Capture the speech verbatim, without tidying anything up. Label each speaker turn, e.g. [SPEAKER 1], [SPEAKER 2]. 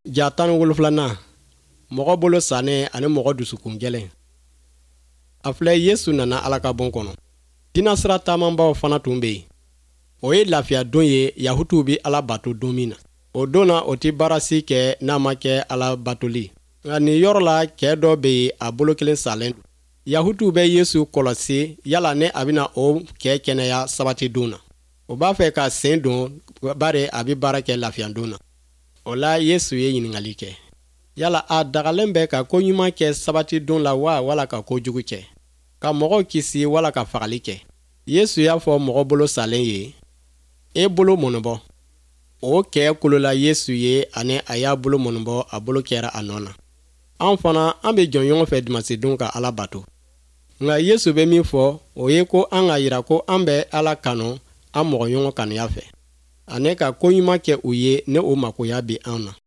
[SPEAKER 1] Ja tan wolofilana mɔgɔ bolo sannen ani mɔgɔ dusukun gɛlɛn. A filɛ Yesu nana Ala ka bon kɔnɔ. Dina sira taamanbaw fana tun bɛ yen. O ye lafiya don ye Yahudiw bi Ala bato don min na. O don na o ti baarasi kɛ n'a ma kɛ Ala batoli. Nka nin yɔrɔ la cɛ dɔ bɛ yen a bolo kelen salen don. Yahudiw bɛ Yesu kɔlɔsi yala ne a bɛna o cɛ kɛnɛya sabati don na. O b'a fɛ ka sen don bari a bi baara kɛ lafiya don na. O la Yesu ye ɲininkali kɛ. Yala a dagalen bɛ ka ko ɲuman kɛ sabati don la wa wala ka ko jugu kɛ? Ka mɔgɔw kisi wala ka fagali kɛ? Yesu y'a fɔ mɔgɔ bolo salen ye, e bolo mɔnɔbɔ. O kɛ kolola Yesu ye ani a y'a bolo mɔnɔbɔ a bolo kɛra a nɔ na. An fana an bɛ jɔn ɲɔgɔn fɛ dimanche don ka Ala bato. Nka Yesu bɛ min fɔ o ye ko an ka yira ko an bɛ Ala kanu an mɔgɔ ɲɔgɔn kanuya fɛ. Ani ka ko ɲuman kɛ u ye ne o makoya bi an na.